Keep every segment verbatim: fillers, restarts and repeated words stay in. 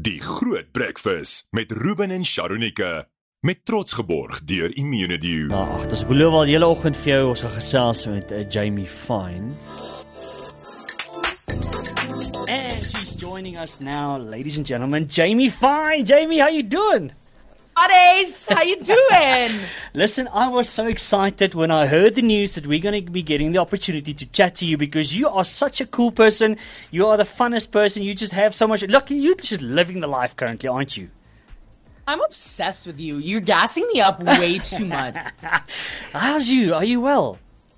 Die Groot Breakfast met Ruben en Sharonika. Met trots geborg deur Immunedio. Nou, ag, dis beloof al hele oggend vir jou ons gaan gesels met uh, Jamie Fine. And she's joining us now, ladies and gentlemen, Jamie Fine. Jamie, how you doing? Buddies, how you doing? Listen, I was so excited when I heard the news that we're going to be getting the opportunity to chat to you because you are such a cool person. You are the funnest person. You just have so much. Look, you're just living the life currently, aren't you? I'm obsessed with you. You're gassing me up way too much. How's you? Are you well?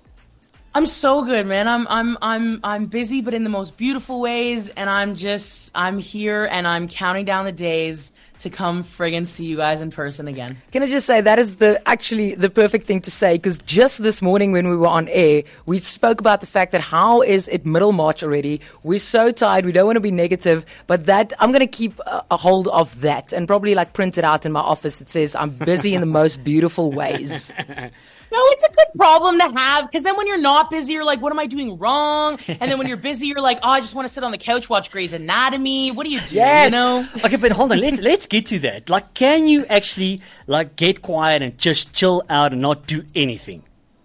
I'm so good, man. I'm I'm I'm I'm busy, but in the most beautiful ways, and I'm just I'm here and I'm counting down the days to come friggin' see you guys in person again. Can I just say that is the actually the perfect thing to say, because just this morning when we were on air, we spoke about the fact that how is it middle March already? We're so tired. We don't want to be negative, but that I'm going to keep a, a hold of that and probably like print it out in my office that says I'm busy in the most beautiful ways. No, it's a good problem to have, because then when you're not busy, you're like, what am I doing wrong? And then when you're busy, you're like, oh, I just want to sit on the couch, watch Grey's Anatomy. What do you do? Yes. You know? Okay, but hold on. Let's let's get to that. Like, can you actually like get quiet and just chill out and not do anything?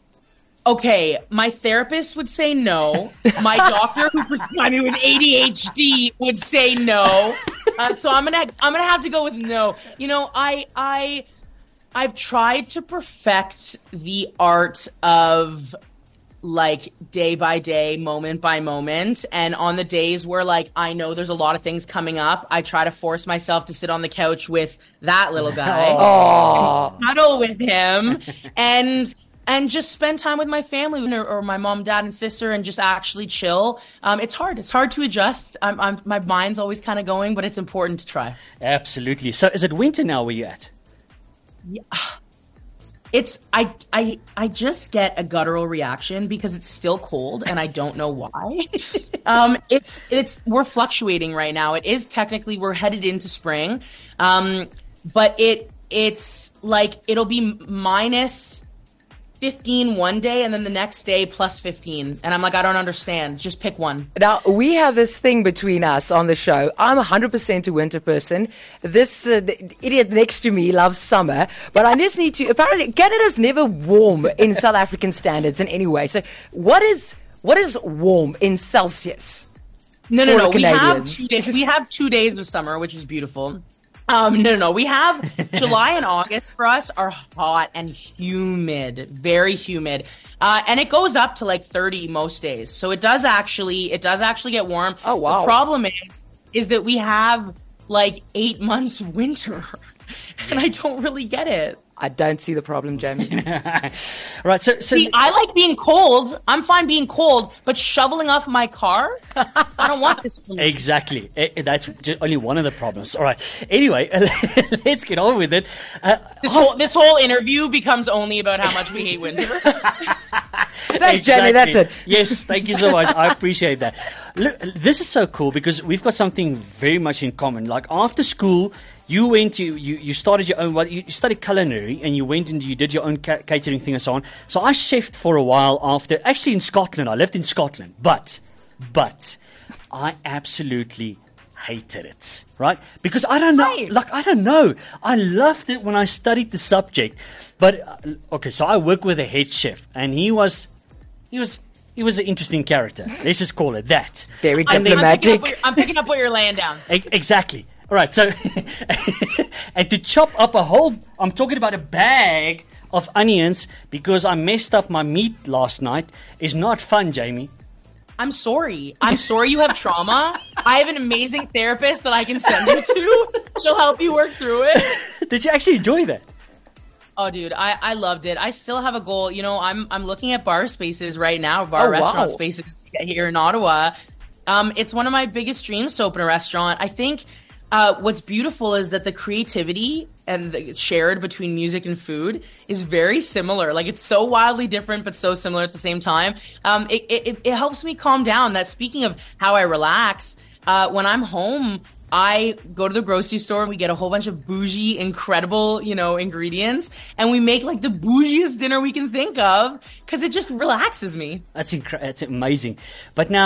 Okay, my therapist would say no. My doctor who prescribed me with A D H D would say no. Uh, so I'm gonna I'm gonna have to go with no. You know, I I. I've tried to perfect the art of like day by day, moment by moment. And on the days where like I know there's a lot of things coming up, I try to force myself to sit on the couch with that little guy, Oh. cuddle with him, and and just spend time with my family or, or my mom, dad, and sister, and just actually chill. Um, it's hard. It's hard to adjust. I'm, I'm, my mind's always kind of going, but it's important to try. Absolutely. So, is it winter now where you at? Yeah. It's I I I just get a guttural reaction because it's still cold and I don't know why. um, it's it's we're fluctuating right now. It is technically we're headed into spring, um, but it it's like it'll be minus fifteen one day and then the next day plus fifteen, and I'm like, I don't understand. Just pick one. Now, we have this thing between us on the show. I'm one hundred percent a winter person. This uh, the idiot next to me loves summer, but I just need to... Apparently, Canada's never warm in South African standards in any way. So what is what is warm in Celsius? No, no, for no. We have, Canadians? two days, we have two days of summer, which is beautiful. Um, no, no, no. We have July and August for us are hot and humid, very humid. Uh, and it goes up to like thirty most days. So it does actually, it does actually get warm. Oh, wow. The problem is, is that we have like eight months winter and I don't really get it. I don't see the problem, Jamie. Right. So, so See, I like being cold. I'm fine being cold, but shoveling off my car, I don't want this for me. exactly. Eh, That's just only one of the problems. All right. Anyway, let's get on with it. Uh, This whole, this whole interview becomes only about how much we hate winter. Thanks, Jamie. That's it. Yes, thank you so much. I appreciate that. Look, this is so cool because we've got something very much in common. Like after school, you went to you, you started your own. Well, you studied culinary and you went and you did your own ca- catering thing and so on. So I chefed for a while after. Actually, in Scotland, I lived in Scotland, but but I absolutely hated it. Right? Because I don't know. Right. Like I don't know. I loved it when I studied the subject, but uh, okay. So I worked with a head chef, and he was he was. He was an interesting character. Let's just call it that. Very I'm, I'm, picking up diplomatic. what you're, I'm picking up what you're laying down. E- Exactly. All right. So, and to chop up a whole, I'm talking about a bag of onions because I messed up my meat last night is not fun, Jamie. I'm sorry. I'm sorry you have trauma. I have an amazing therapist that I can send you to. She'll help you work through it. Did you actually enjoy that? Oh, dude, I, I loved it. I still have a goal. You know, I'm I'm looking at bar spaces right now, bar Oh, restaurant wow. spaces here in Ottawa. Um, it's one of my biggest dreams to open a restaurant. I think uh, what's beautiful is that the creativity and the shared between music and food is very similar. Like it's so wildly different, but so similar at the same time. Um, it, it, it helps me calm down. That speaking of how I relax, uh, when I'm home, I go to the grocery store and we get a whole bunch of bougie, incredible, you know, ingredients, and we make like the bougiest dinner we can think of because it just relaxes me. That's incre- That's amazing. But now,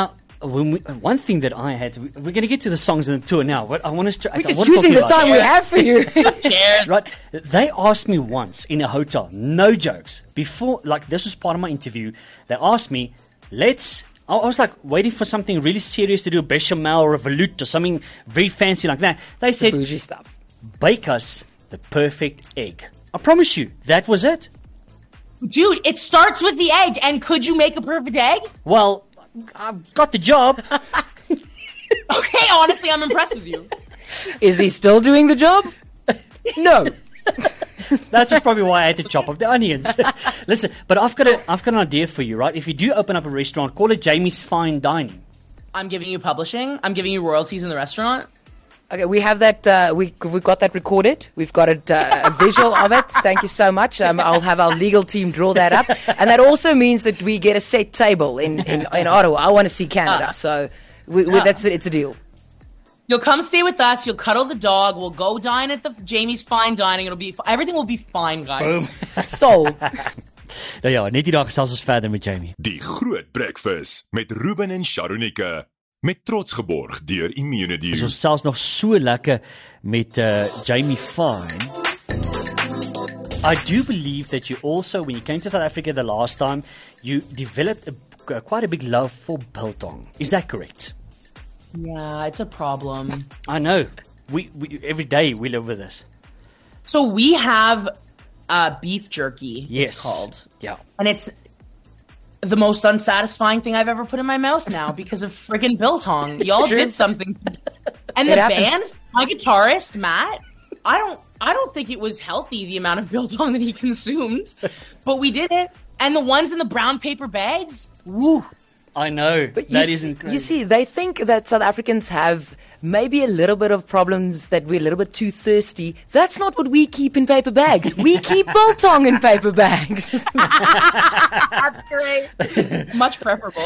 when we, one thing that I had, to, we're going to get to the songs and the tour now, but I want us to. We're I, just I want to using talk the about time that. we have for you. Cheers. Right? They asked me once in a hotel, no jokes, before, like this was part of my interview. They asked me, let's. I was like waiting for something really serious to do, a bechamel or a veloute or something very fancy like that. They said, Bougie stuff. bake us the perfect egg. I promise you, that was it. Dude, it starts with the egg. And could you make a perfect egg? Well, I've got the job. Okay, honestly, I'm impressed with you. Is he still doing the job? No. That's just probably why I had to chop up the onions. Listen, but I've got a, I've got an idea for you, right? If you do open up a restaurant, call it Jamie's Fine Dining. I'm giving you publishing. I'm giving you royalties in the restaurant. Okay, we have that. Uh, we we've got that recorded. We've got it, uh, a visual of it. Thank you so much. Um, I'll have our legal team draw that up, and that also means that we get a set table in in, in Ottawa. I want to see Canada, Uh, so we, we, uh. that's it's a deal. You'll come stay with us. You'll cuddle the dog. We'll go dine at the Jamie's Fine Dining. It'll be everything will be fine, guys. Sold. Nou ja, net hier daar gesels ons verder met Jamie. Die Groot Breakfast met Ruben en Sharonika. Met trots geborg deur Immunity. Ons selfs nog so lekker met uh, Jamie Fine. I do believe that you also, when you came to South Africa the last time, you developed a, quite a big love for biltong. Is that correct? Yeah, it's a problem. I know. We, we every day we live with this. So we have uh, beef jerky. Yes. It's called. Yeah. And it's the most unsatisfying thing I've ever put in my mouth now because of friggin' biltong. Y'all true. did something. And It the happens. band, my guitarist, Matt, I don't I don't think it was healthy, the amount of biltong that he consumed. But we did it. And the ones in the brown paper bags, woo. I know. But you, that s- isn't you see, they think that South Africans have maybe a little bit of problems, that we're a little bit too thirsty. That's not what we keep in paper bags. We keep biltong in paper bags. That's great. Much preferable.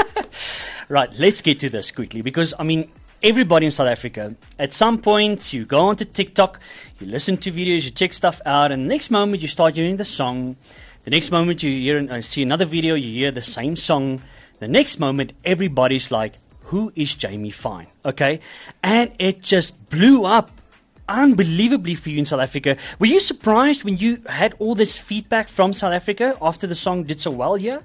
Right, let's get to this quickly because, I mean, everybody in South Africa, at some point, you go onto TikTok, you listen to videos, you check stuff out, and the next moment you start hearing the song. The next moment you hear uh, see another video, you hear the same song. The next moment, everybody's like, who is Jamie Fine? Okay? And it just blew up unbelievably for you in South Africa. Were you surprised when you had all this feedback from South Africa after the song did so well here?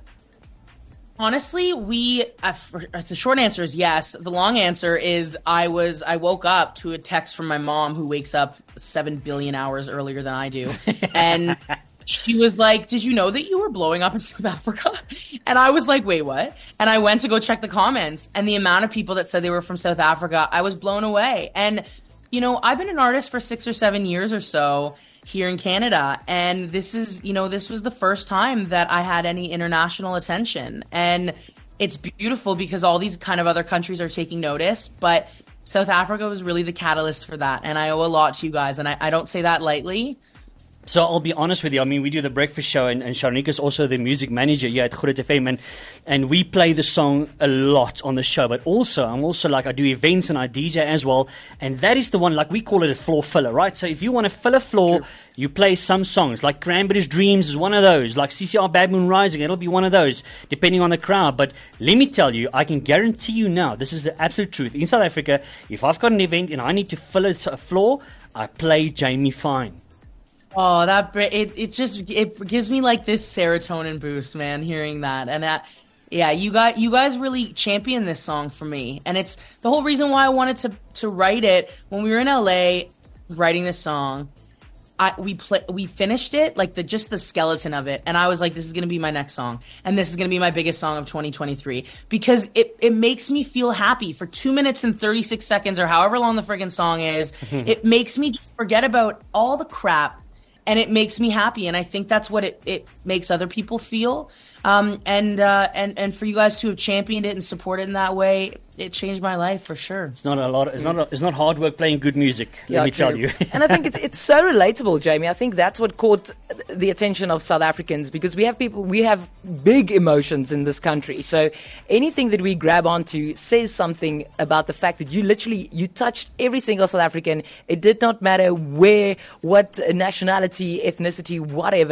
Honestly, we uh, for, uh, the short answer is yes. The long answer is I was I woke up to a text from my mom, who wakes up seven billion hours earlier than I do, and she was like, "Did you know that you were blowing up in South Africa?" And I was like, "Wait, what?" And I went to go check the comments, and the amount of people that said they were from South Africa, I was blown away. And you know, I've been an artist for six or seven years or so here in Canada, and this is, you know, this was the first time that I had any international attention, and it's beautiful because all these kind of other countries are taking notice, but South Africa was really the catalyst for that, and I owe a lot to you guys, and I, I don't say that lightly. So I'll be honest with you. I mean, we do the breakfast show, and, and Sharonika is also the music manager here at Groot F M, and, and we play the song a lot on the show. But also, I'm also like, I do events and I D J as well, and that is the one, like we call it a floor filler, right? So if you want to fill a floor, you play some songs. Like Cranberries Dreams is one of those. Like C C R Bad Moon Rising, it'll be one of those, depending on the crowd. But let me tell you, I can guarantee you now, this is the absolute truth. In South Africa, if I've got an event and I need to fill a, a floor, I play Jamie Fine. Oh, that br- it it just it gives me like this serotonin boost, man, hearing that. And that, yeah, you got you guys really championed this song for me, and it's the whole reason why I wanted to to write it. When we were in L A writing this song, I we play we finished it, like the just the skeleton of it, and I was like, this is gonna be my next song, and this is gonna be my biggest song of twenty twenty-three, because it it makes me feel happy for two minutes and thirty-six seconds or however long the friggin' song is. It makes me just forget about all the crap. And it makes me happy, and I think that's what it, it makes other people feel. Um, and uh, and and for you guys to have championed it and support it in that way, it changed my life for sure. It's not a lot. It's not. A, it's not hard work playing good music. Let Yeah, me true. tell you. And I think it's it's so relatable, Jamie. I think that's what caught the attention of South Africans, because we have people, we have big emotions in this country. So anything that we grab onto says something about the fact that you literally you touched every single South African. It did not matter where, what nationality, ethnicity, whatever.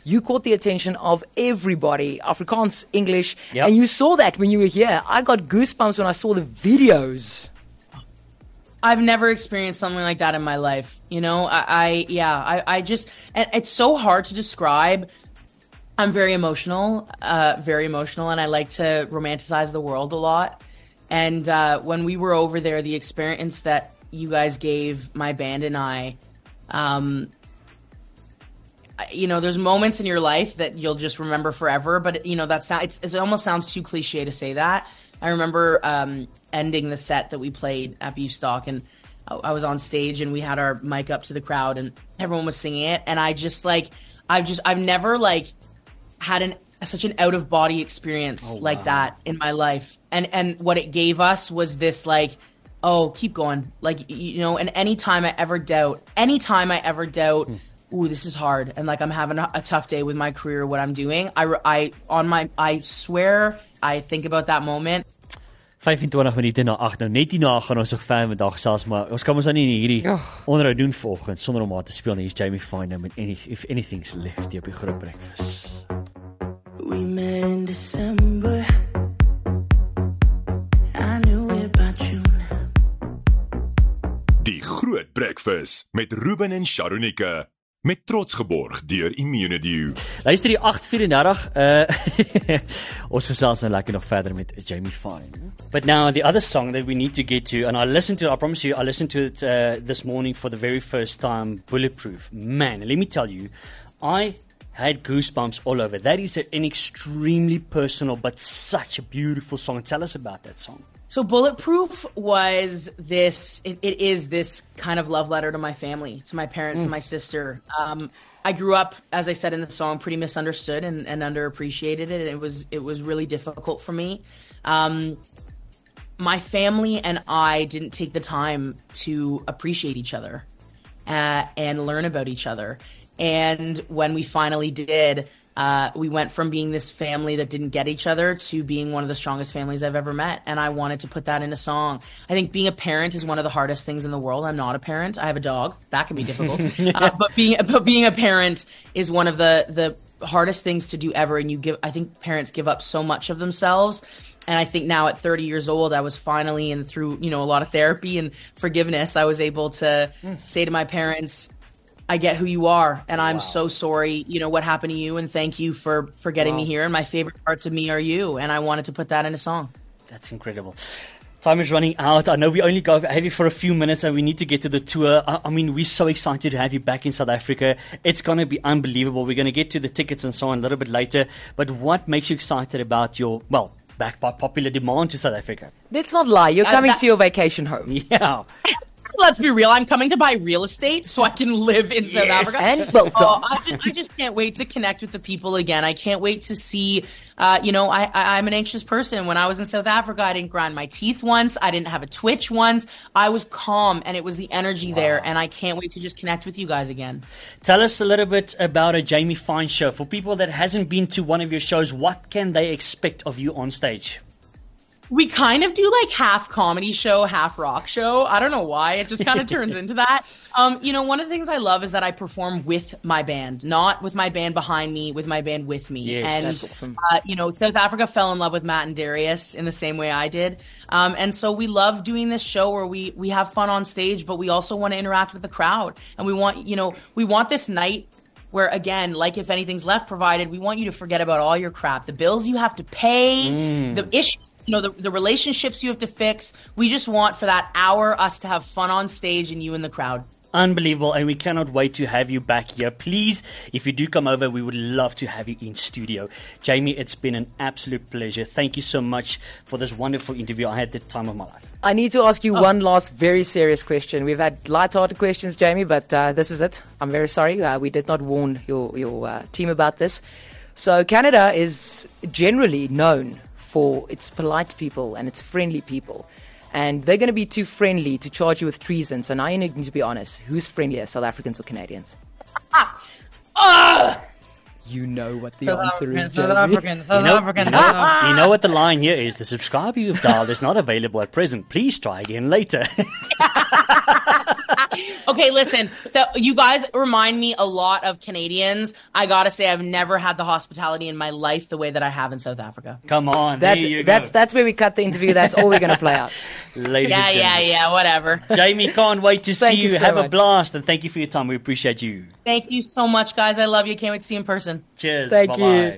you caught the attention of everybody, Afrikaans, English, Yep. and you saw that when you were here. I got goosebumps when I saw the videos. I've never experienced something like that in my life. You know, I, I yeah, I, I just, and it's so hard to describe. I'm very emotional, uh, very emotional, and I like to romanticize the world a lot. And uh, when we were over there, the experience that you guys gave my band and I, um, you know, there's moments in your life that you'll just remember forever. But you know, that sound, it's, it almost sounds too cliche to say that. I remember um, ending the set that we played at Beefstock, and I, I was on stage, and we had our mic up to the crowd, and everyone was singing it, and I just like, I've just, I've never like had an such an out of body experience Oh, like wow. that in my life, and and what it gave us was this like, oh, keep going, like y- you know, and anytime I ever doubt, anytime I ever doubt. Hmm. Ooh, this is hard, and like I'm having a, a tough day with my career, what I'm doing. I, re- I on my, I swear, I think about that moment. vyf-en-twintig minute na agt, nou net hierna gaan ons ook ver met dag selfs, maar ons kan ons dan nie hierdie Ja. onderhoud doen vanoggend sonder om maar te speel nie. Hier's Jamie Fine nou met any, If Anything's Left hier op die Groot Breakfast. We met in December. I knew it by June. Die Groot Breakfast met Ruben en Sharonika. Met trots geborg deur Immunedio. Luister die agt vyf-en-dertig, uh, ons gesels nou lekker nog verder met Jamie Fine. But now the other song that we need to get to, and I listened to it, I promise you, I listened to it uh, this morning for the very first time, Bulletproof. Man, let me tell you, I had goosebumps all over. That is a, an extremely personal but such a beautiful song. Tell us about that song. So Bulletproof was this, it, it is this kind of love letter to my family, to my parents Mm. and my sister. Um, I grew up, as I said in the song, pretty misunderstood and, and underappreciated it. It was, it was really difficult for me. Um, my family and I didn't take the time to appreciate each other uh, and learn about each other. And when we finally did, Uh, we went from being this family that didn't get each other to being one of the strongest families I've ever met. And I wanted to put that in a song. I think being a parent is one of the hardest things in the world. I'm not a parent. I have a dog. That can be difficult. uh, but being but being a parent is one of the, the hardest things to do ever. And you give, I think parents give up so much of themselves. And I think now at thirty years old, I was finally, and through, you know, a lot of therapy and forgiveness, I was able to say to my parents, I get who you are, and I'm Wow. so sorry, you know, what happened to you, and thank you for, for getting Wow. me here, and my favorite parts of me are you, and I wanted to put that in a song. That's incredible. Time is running out. I know we only go have you for a few minutes and we need to get to the tour. I, I mean, we're so excited to have you back in South Africa. It's going to be unbelievable. We're going to get to the tickets and so on a little bit later. But what makes you excited about your, well, back by popular demand to South Africa? Let's not lie. You're Uh, coming that- to your vacation home. Yeah. Let's be real, I'm coming to buy real estate so I can live in South Yes. Africa. And built Oh, on. I, just, I just can't wait to connect with the people again. I can't wait to see, uh, you know, I, I, I'm an anxious person. When I was in South Africa, I didn't grind my teeth once. I didn't have a twitch once. I was calm, and it was the energy there, and I can't wait to just connect with you guys again. Tell us a little bit about a Jamie Fine show. For people that hasn't been to one of your shows, what can they expect of you on stage? We kind of do like half comedy show, half rock show. I don't know why. It just kind of turns into that. Um, you know, one of the things I love is that I perform with my band, not with my band behind me, with my band with me. Yes, and, that's awesome. Uh, you know, South Africa fell in love with Matt and Darius in the same way I did. Um, and so we love doing this show where we, we have fun on stage, but we also want to interact with the crowd. And we want, you know, we want this night where, again, like If Anything's Left provided, we want you to forget about all your crap, the bills you have to pay, Mm. the issues, you know, the, the relationships you have to fix. We just want for that hour us to have fun on stage and you in the crowd. Unbelievable, and we cannot wait to have you back here. Please, if you do come over, we would love to have you in studio. Jamie, it's been an absolute pleasure. Thank you so much for this wonderful interview. I had the time of my life. I need to ask you one last very serious question. We've had light-hearted questions, Jamie, but uh, this is it. I'm very sorry. Uh, we did not warn your, your uh, team about this. So Canada is generally known for its polite people and its friendly people. And they're going to be too friendly to charge you with treason. So now you need to be honest. Who's friendlier, South Africans or Canadians? You know what the answer is, Jamie. African, South You know, African. you know, you know what the line here is. The subscriber you've dialed is not available at present. Please try again later. Okay, listen. So you guys remind me a lot of Canadians. I gotta say, I've never had the hospitality in my life the way that I have in South Africa. Come on, That's, there you that's, go. that's where we cut the interview. That's all we're going to play out. Ladies Yeah, and yeah, gentlemen. yeah. Whatever. Jamie, can't wait to see Thank you. you so Have a much. blast, and thank you for your time. We appreciate you. Thank you so much, guys. I love you. Can't wait to see you in person. Cheers. Thank Bye-bye.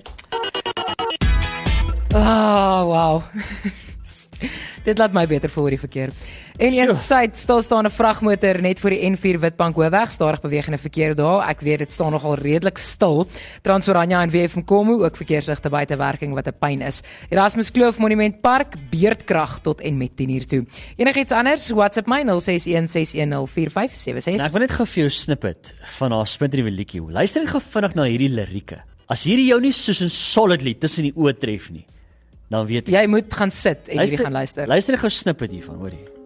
Oh, wow. Dit laat my beter voel oor die verkeer. En eens syd stil staan 'n vragmotor net voor die N vier Witbank Hoofweg, stadig bewegende verkeer daar. Ek weet dit staan nogal redelik stil. Transorania en W F Mkomo ook verkeersligte buitewerking wat 'n pyn is. Erasmus Kloof Monument Park beurtkrag tot en met tien uur toe. Enigiets anders? WhatsApp my nul ses een ses een nul vier vyf sewe ses. Nou, ek wil net gou vir jou snippet van haar splinternuwe liedjie. Luister net gou vinnig na hierdie lirieke. As hierdie jou nie soos 'n solidly tussen die oë tref nie, dan weet ek. Jy moet gaan sit en hierdie gaan luister. Luister net gou snippet hiervan, hoor jy.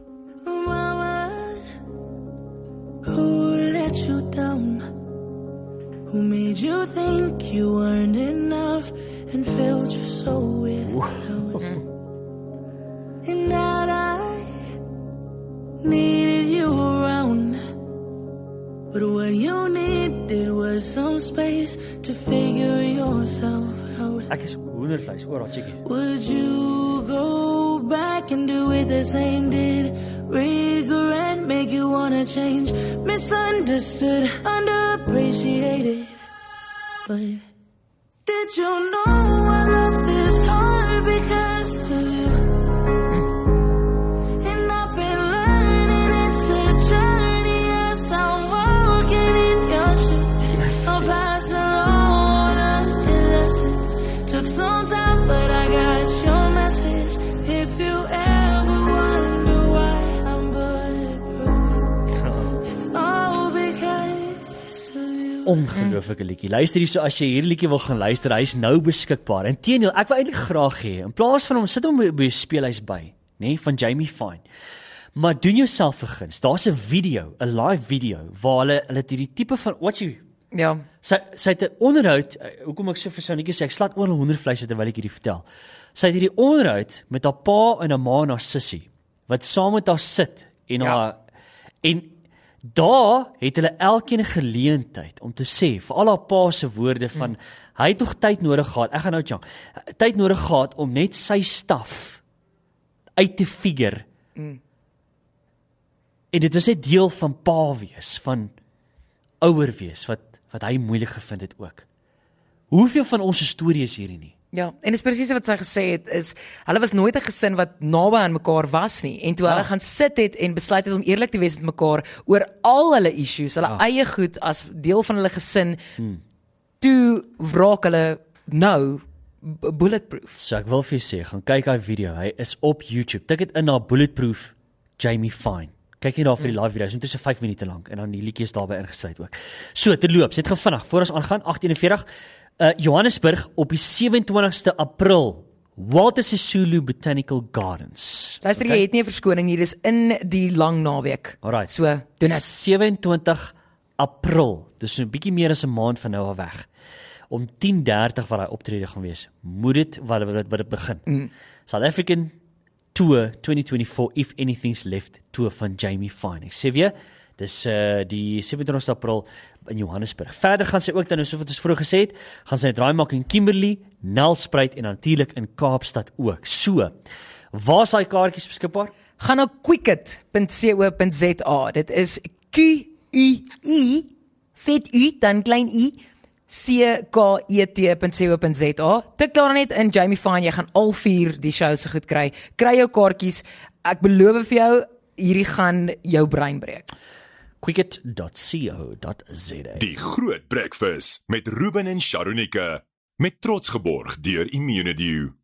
Who let you down? Who made you think you weren't enough and filled your soul with doubt? And that I needed you around, but what you needed was some space to figure yourself out. Ek is hoendervleis, oor haar chickie. Would you go back and do it the same? Did regret make you wanna change? Misunderstood, underappreciated. But did you know I love this hard because of you? And I've been learning it's a journey as I'm walking in your shoes. I'll pass along the lessons. Took some time, but I got your message. If you ever wonder why I'm bulletproof, it's all because of you. Ongelooflike liedjie. Luister hierso, as jy hierdie liedjie wil gaan luister, hy's nou beskikbaar. Inteendeel, ek wil eintlik graag hê in plaas van hom sit hom by 'n speelhuis by, nê, nee, van Jamie Fine. Maar doen jouself 'n guns. Daar's 'n video, 'n live video waar hulle hulle het hierdie tipe van what you Ja. Sy sy het 'n onderhoud, uh, hoekom ek so vir Sonetjie sê, ek slaat oor 'n hondervleis terwyl ek hierdie vertel. Sy het hierdie onderhoud met haar pa en haar ma en haar sussie wat saam met haar sit en Ja. haar en daar het hulle elkeen 'n geleentheid om te sê vir al haar pa se woorde van mm. hy het tog tyd nodig gehad. Ek gaan nou jong. Tyd nodig gehad om net sy staf uit te figure. Mm. En dit was 'n deel van pa wees, van ouer wees wat wat hy moeilik gevind het ook. Hoeveel van ons storie is hierdie nie? Ja, en dis presies wat sy gesê het is hulle was nooit 'n gesin wat naby aan mekaar was nie en toe Ja. hulle gaan sit het en besluit het om eerlik te wees met mekaar oor al hulle issues, hulle Ja. eie goed as deel van hulle gesin, hmm. toe wraak hulle nou b- bulletproof. So ek wil vir jou sê, gaan kyk daai video. Hy is op YouTube. Tik dit in na Bulletproof Jamie Fine. Kyk net daar vir die live video's, dit is so vyf minute lank en dan die liedjies daarbey ingesluit ook. So, terloops, dit gaan vinnig voor ons aangaan, agt eenenveertig. Uh Johannesburg op die sewe-en-twintigste April. Walter Sisulu Botanical Gardens. Luister, okay. Jy het nie 'n verskoning nie, dis in die lang naweek. Alright. So, doen dit. sewe-en-twintig April. Dis so 'n bietjie meer as 'n maand van nou af weg. Om tien dertig wat daai optrede gaan wees. Moet dit wat wat wat dit begin. Mm. South African Tour twenty twenty-four If Anything's Left Tour van Jamie Fine. Ek sê weer, dis uh, die sewe-en-twintigste April in Johannesburg. Verder gaan sy ook dan, soos wat ons vroeër gesê het, gaan sy 'n draai maak in Kimberley, Nelspruit en natuurlik in Kaapstad ook. So, waar is daai kaartjies beskikbaar? Gaan na quicket dot co dot za. Dit is Q U I vet U dan klein I C K E T dot co dot za. Tik daar net in Jamie Fine, jy gaan al vier die shows se goed kry. Kry jou kaartjies. Ek beloof vir jou, hierdie gaan jou brein breek. quicket dot co dot za. Die Groot Breakfast met Ruben en Sharonika met trots geborg deur Immunedio.